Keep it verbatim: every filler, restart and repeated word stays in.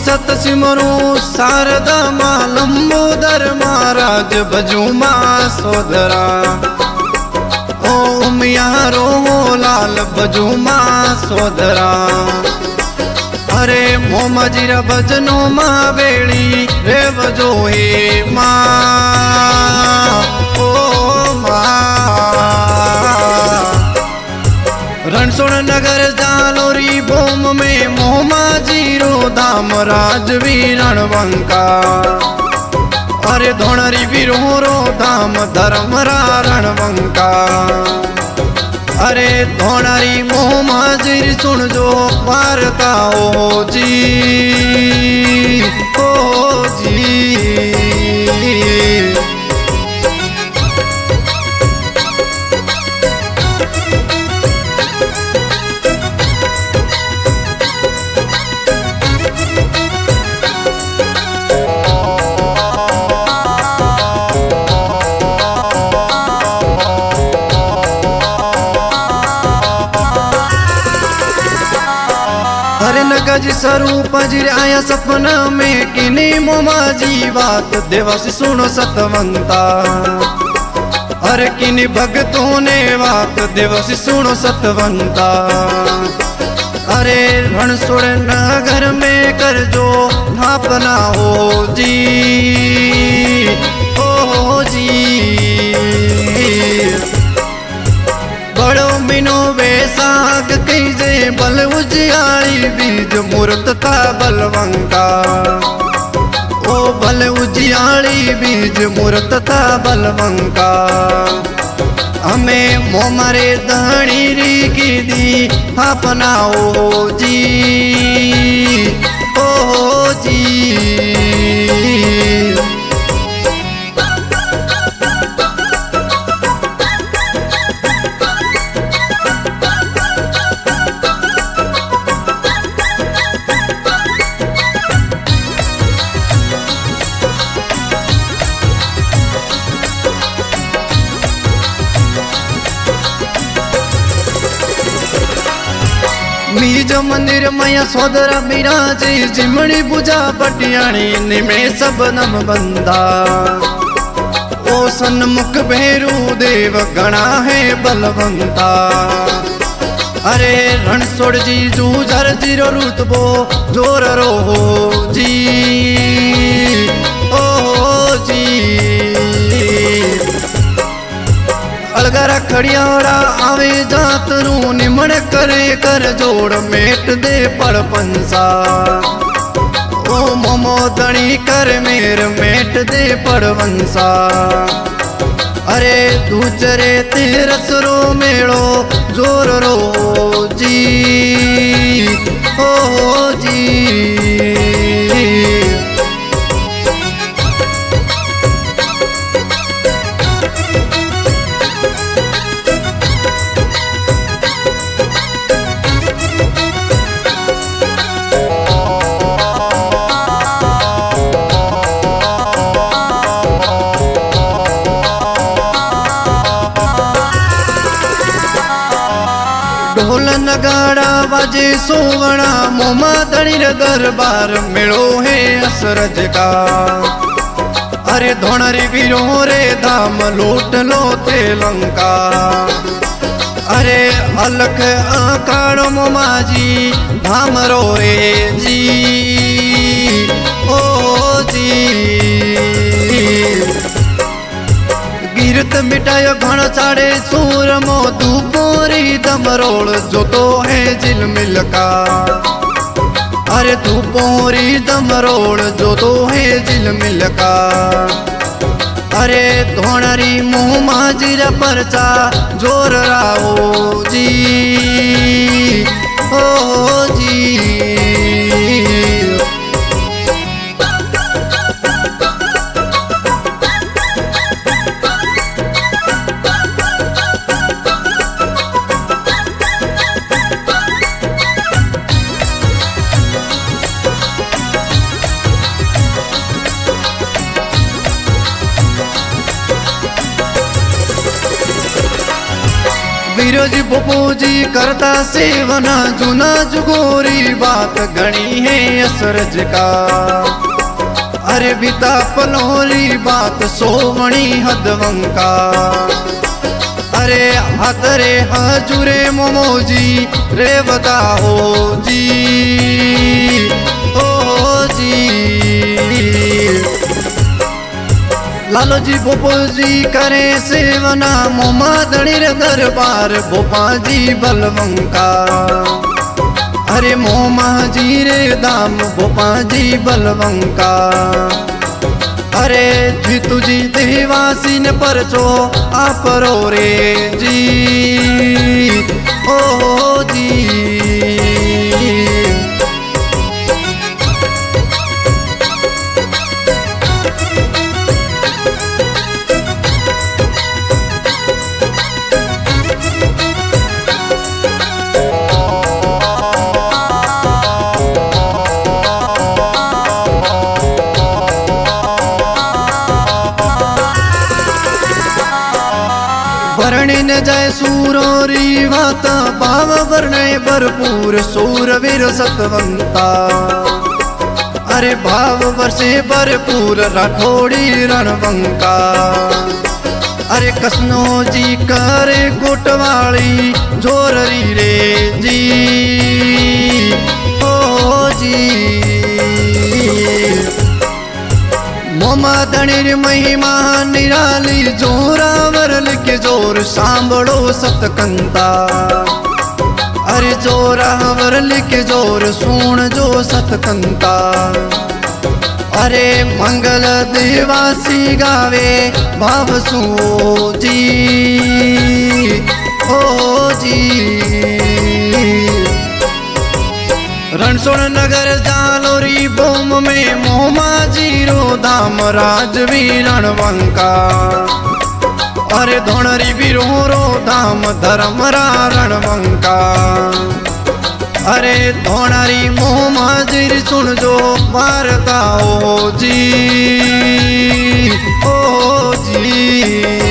सत सिमरू शारदा मां लंबोदर महाराज भजू मां सोदरा ओम यारो लाल भजू मां सोदरा। अरे मोमा जीरा भजनो मां बेड़ी रे भजो हे मां ओ मां। रणसोड़ नगर जालोरी भूम में मोमा जीरो धाम राजवी रणवंका। अरे धोणरी वीरो धाम धर्मरा रणवंका। अरे धोणारी मोमा जीर सुन जो वार्ता ओ जी ओ जी। गज स्वरूप जी आया सपना में किनी मोमा जी बात देवस सुनो सतवंता। अरे किनी भगतों ने बात देवस सुनो सतवंता। अरे रणसोड़ नगर में कर जो स्थापना हो जी ओ जी। बड़ो मिनो बेसाग कीजे बल उजियाली बीज मूर्त था बलवंका। ओ बल उजियाली बीज मूर्त था बलवंका। हमें मोमरे धनी री की दी अपनाओ जी ओ जी। बीज मंदिर मया सोदरा बिराजे जिमणी बुझा पटियाणी निमे सब नम बंदा। ओ सन्मुख भैरू देव गणा है बलवंता। अरे रणसोड़ जी जूझर जीरो रुतबो जोर रो जी ओ जी। अलगरा खड़ियाड़ा आवे जात रू निमण करे कर जोड़ मेट दे पड़ पंसा। ओ मोमो दणी कर मेर मेट दे पड़ वंसा। अरे दूजरे तेरसरो मेड़ो जोर रो जी ओ जी। ढोल नगाड़ा बाजे सोवणा मोमा धनी दरबार मेड़ो है असरज का। अरे धोणरी वीरो रे धाम लूट लो तेलंका। अरे अलख आकाड़ो मोमा जी धाम रो रे जी ओ जी। गिरत मिटायो घण चाड़े सूर मो धूपोरी दमरोड़ जो तो है झिलमिल का। अरे धूपोरी दमरोड़ जो तो है झिलमिल का। अरे धोणरी मुँह माजिरा परचा जोर राओ जी ओ जी। वीरोजी बोपोजी करता सेवना जुना जुगोरी बात घनी है असरज का। अरे बीता पलोरी बात सोवणी हदवंका। अरे हाथरे हजूरे मोमोजी रे बताओ जी ओ जी। लालो जी बोपोजी करे सेवना मोमा दणीर दरबार बोपा जी बलवंका। अरे मोमा जी रे दाम बोपा जी बलवंका। अरे जी तुझी देवासी ने परचो आपरो रे जी ओ जी। वर्णि न जय सूरोरी वाता भाव वर्णय भरपूर सूरवीर सतवंता। अरे भाव वर्षे भरपूर राठोड़ी रणवंका। अरे कसनो जी करे गोटवाली जोररी रे जी ओ जी। मोमा दणीर महिमा निराली जोरावर के जोर सांभळो सतकंता। अरे जोरावर के जोर सुन जो सतकंता। अरे मंगल देवासी गावे भाव सो जी ओ जी। रणसोड़ नगर जालोरी बोम में मोमा जीरो धाम राजवीर रणवंका। अरे धोणरी बिरोरो धाम धर्मरा रणवंका। अरे धोणरी मोमा जीर सुन जो वार्ता ओ जी ओ जी।